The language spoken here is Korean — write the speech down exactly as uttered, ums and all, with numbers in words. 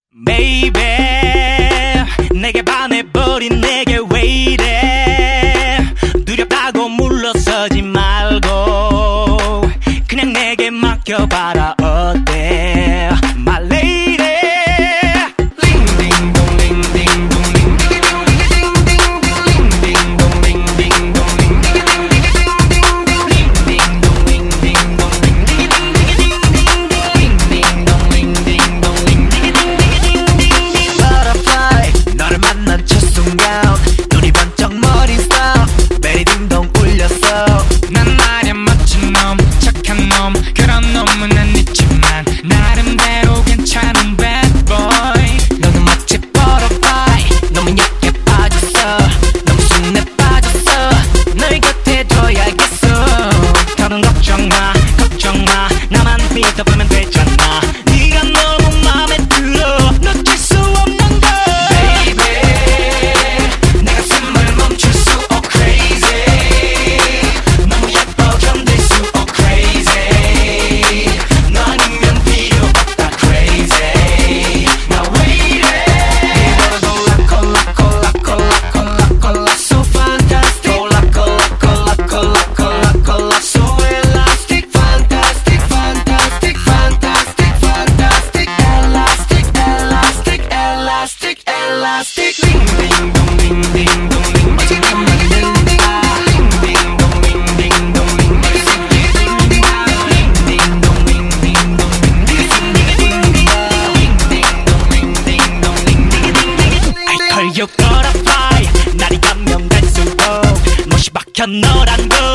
Baby 내게 반해버린 내게 왜 이래 두렵다고 물러서지 말고 그냥 내게 맡겨봐라 어때 My lady 눈이 번쩍 머리 stop 베리 딩동 울렸어 난 말야 멋진 놈 착한 놈 그런 놈은 아니지만 나름대로 괜찮은 bad boy 너는 마치 butterfly 너무 약해 빠졌어 너무 순해 빠졌어 널 곁에 둬야겠어 더는 걱정마 걱정마 나만 믿어보면 되잖아 네가 너무 맘에 들어 놓칠 수 없는 걸 Elastic, ding ding dong ding ding dong ding 마치 나만 들린다 ding ding dong ding ding dong ding 마치 ding ding ding dong ding ding dong ding ding ding ding ding ding dong ding ding ding I call you butterfly 날이 가면 갈수록 못이 박혀 너란 걸